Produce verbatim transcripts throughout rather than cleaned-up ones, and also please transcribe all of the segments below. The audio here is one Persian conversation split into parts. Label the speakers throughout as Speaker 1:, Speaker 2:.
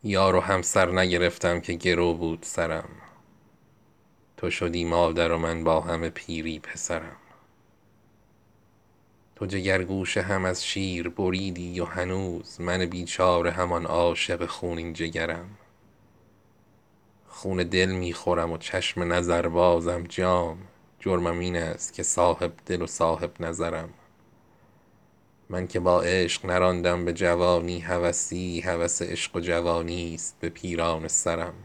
Speaker 1: یار و همسر نگرفتم که گرو بود سرم. تو شدی مادر و من با همه پیری پسرم. تو جگرگوشه هم از شیر بریدی و هنوز من بیچاره همان عاشق خونین جگرم. خون دل میخورم و چشم نظر بازم جام. جرمم این است که صاحب دل و صاحب نظرم. من که با عشق نراندم به جوانی هوسی، هوس عشق و جوانی است به پیرانه سرم.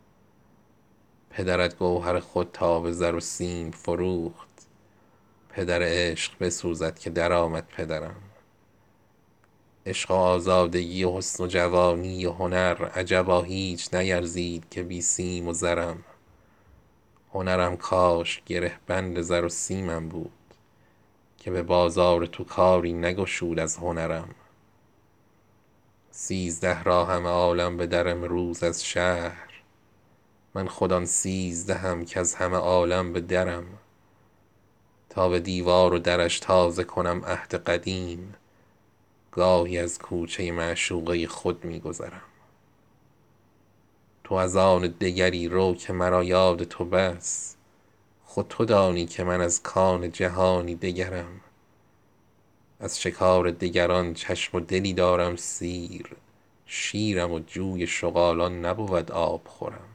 Speaker 1: پدرت گوهر خود تا به زر و سیم فروخت. پدر عشق بسوزد که درآمد پدرم. عشق و آزادگی و حسن و جوانی و هنر، عجبا هیچ نیرزید که بی سیم و زرم. هنرم کاش گره بند زر و سیمم بود، که به بازار تو کاری نگشود از هنرم. سیزده را همه عالم به در امروز از شهر. من خود آن سیزدهم کز همه عالم به درم. تا به دیوار و درش تازه کنم عهد قدیم، گاهی از کوچه معشوقه خود می گذرم. تو از آن دگری رو که مرا یاد تو بس. خود تو دانی که من از کان جهانی دگرم. از شکار دگران چشم و دلی دارم سیر. شیرم و جوی شغالان نبود آب خورم.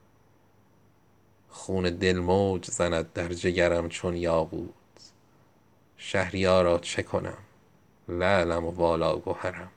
Speaker 1: خون دل موج زند در جگرم چون یاقوت. شهریارا چه کنم، لعلم و والا گهرم.